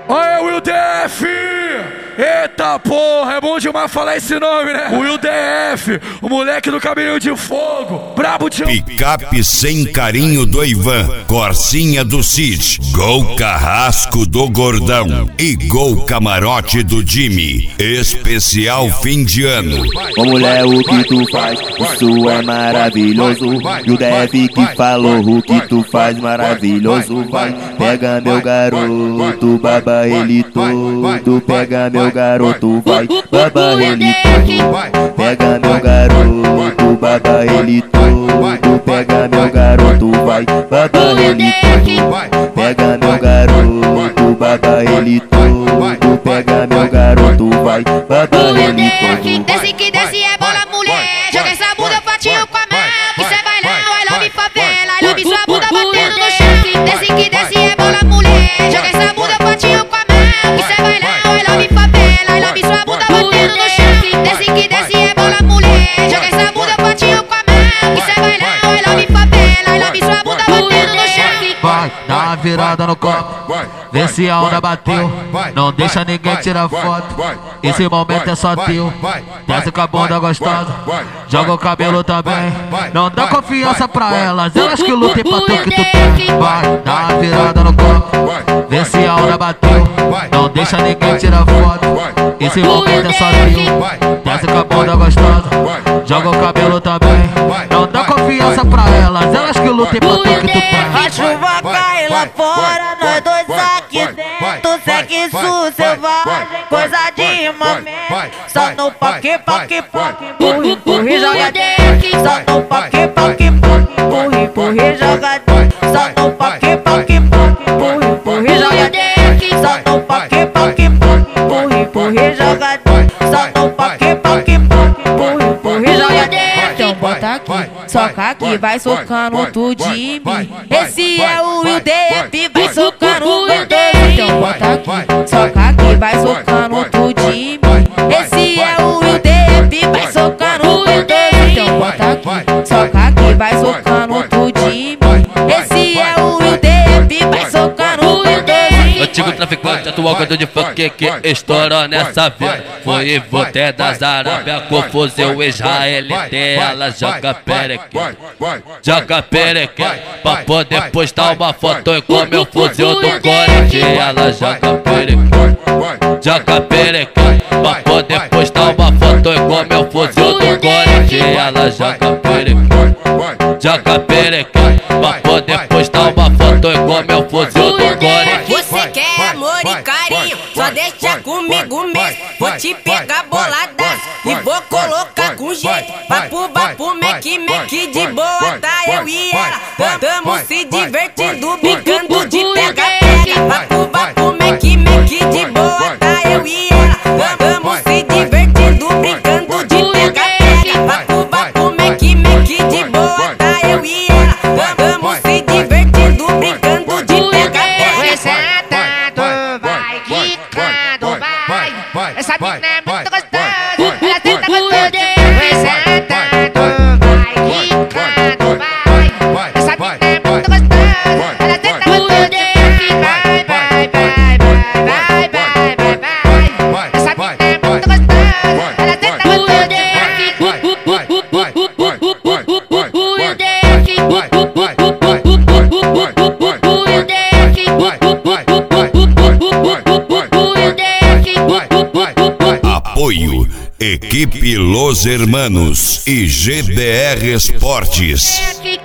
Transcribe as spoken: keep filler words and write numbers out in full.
Olha o Will D F! Eita porra, é bom demais falar esse nome, né? O Will D F, o moleque do caminhão de fogo, brabo de... Picape sem carinho do Ivan, Corsinha do Cid, Gol Carrasco do Gordão e Gol Camarote do Jimmy. Especial fim de ano. Ô mulher, o que tu faz, isso é maravilhoso. E o D F que falou, o que tu faz maravilhoso. Vai, pega meu garoto, baba ele todo. Pega meu garoto, vai, baba ele todo. Pega meu garoto, baba ele todo. Pega meu garoto, vai, baba ele todo. Pega meu garoto, baba ele todo. Pega meu garoto, vai, baba ele todo. Desce que desce é bola, mulher. Joga essa bunda fortinho com a mão. Que cê vai lá, I love favela. I love sua bunda batendo no chão. Desce que desce é bola, mulher. Joga essa bunda fortinho com a mão. Que cê vai lá, I love favela. I love sua bunda batendo no chão. Desce que desce é bola, mulher. Joga essa bunda fortinho com a mão. Que cê vai lá, I love favela. I love sua bunda batendo no chão. Vai, dá uma virada no copo, vê se a onda bateu. Não deixa ninguém tirar foto, esse momento é só teu. Desce com a bunda gostosa, joga o cabelo também. Não dá confiança pra elas, elas que lutem pra tu que tu tem. Vai, dá uma virada no copo, vê se a onda bateu. Não deixa ninguém tirar foto, esse momento é só teu. Desce com a bunda gostosa, joga o cabelo também. Não dá confiança pra elas, elas que lutem pra tu que tu tem. A chuva cai lá fora, nós dois aqui dentro. Sexo selvagem, coisa de mamãe. Só no paque, paque, paque, empurra, empurra e joga dentro. Só no paque, paque, paque, empurra, empurra e joga dentro. Só no paque, paque, paque, empurra, empurra e joga dentro. Só no paque, paque, paque, empurra, empurra e joga dentro. Só no paque, paque, paque, empurra, empurra e joga dentro. Então bota aqui, soca aqui, vai socando tudo de mim. Esse é o Will D F, vai socando o Will D F. Então bota aqui, soca aqui, vai socando tudo de mim. Esse é o Will D F, vai socando o Will D F. Então bota aqui, soca aqui, vai socando tudo de mim. Esse é o Will D F, vai socando o Will D F. Antigo traficante, atual cantor de funk que estourou nessa vida. Foi e voltei das Arábia com fuzil israelita. Ela joga perequê, joga perequê, pra poder postar uma foto com meu fuzil do Corinthians. Ela joga perequê, joga perequê, pra poder postar uma foto com meu fuzil do Corinthians. Ela joga perequê, joga perequê, pra poder postar uma foto com meu fuzil do Corinthians. Você quer amor e carinho, só deixa comigo mesmo. Vou te pegar boladas e vou colocar com jeito. Vapo, vapo, meque, meque, de boa tá eu e ela. Tamo se divertindo, brincando de pega-pega. Vapo, vapo, meque, meque, de boa tá eu e ela. Tamo se divertindo, brincando de pega-pega. Vapo, vapo, meque, meque, de boa tá eu e ela. Tamo se divertindo, brincando de pega-pega. Vai sentando, vai quicando, vai. Essa mina é muito gostosa, ela senta com tudo. Vai sentando, vai quicando, vai. Essa mina é muito gostosa, ela senta com tudo. Vai, vai, vai, vai, vai, vai, vai, vai. Essa mina é muito gostosa, ela senta com tudo. Apoio Equipe Los Hermanos e G B R Esportes.